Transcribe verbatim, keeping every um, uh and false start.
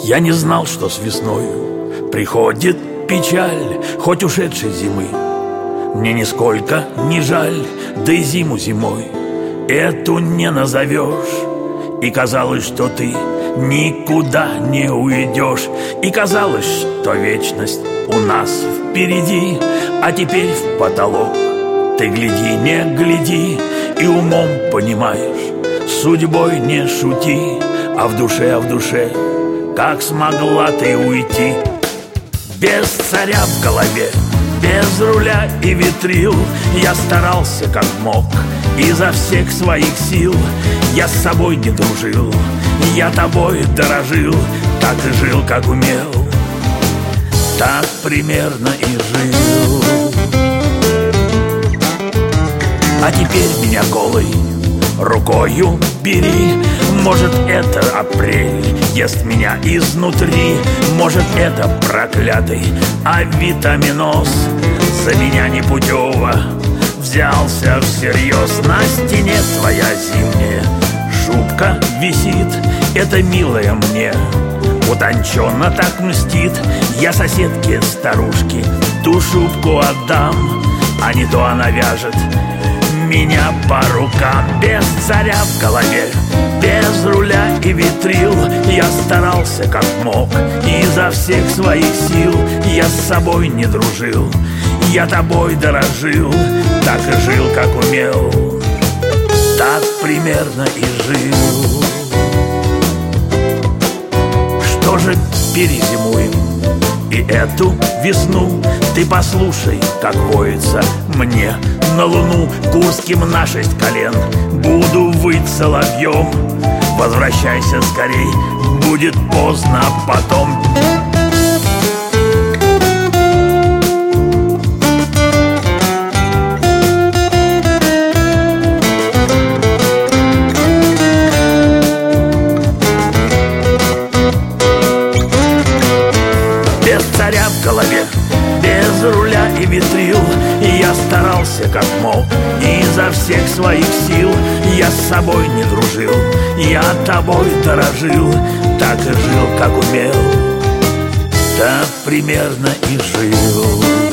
Я не знал, что с весною приходит печаль, хоть ушедшей зимы. Мне нисколько не жаль, да и зиму зимой эту не назовешь. И казалось, что ты никуда не уйдешь, и казалось, что вечность у нас впереди. А теперь в потолок ты гляди, не гляди, и умом понимаешь, судьбой не шути. А в душе, а в душе, как смогла ты уйти? Без царя в голове, без руля и ветрил, я старался как мог, изо всех своих сил. Я с собой не дружил, я тобой дорожил, так и жил, как умел, так примерно и жил. А теперь меня голый рукою бери. Может, это апрель ест меня изнутри, может, это проклятый авитаминоз за меня непутево взялся всерьез. На стене твоя зимняя шубка висит, это милая мне утонченно так мстит. Я соседке старушке ту шубку отдам, а не то она вяжет меня по рукам. Без царя в голове, без руля и ветрил, я старался как мог, изо всех своих сил. Я с собой не дружил, я тобой дорожил, так и жил, как умел, так примерно и жил. Что же перезимуем и эту весну? Ты послушай, как воется мне на луну. Курским на шесть колен буду выть соловьем. Возвращайся скорей, будет поздно потом. Без царя в голове, без руля и ветрил, я старался как мог, изо всех своих сил. Я с собой не дружил, я тобой дорожил, так и жил, как умел, так примерно и жил.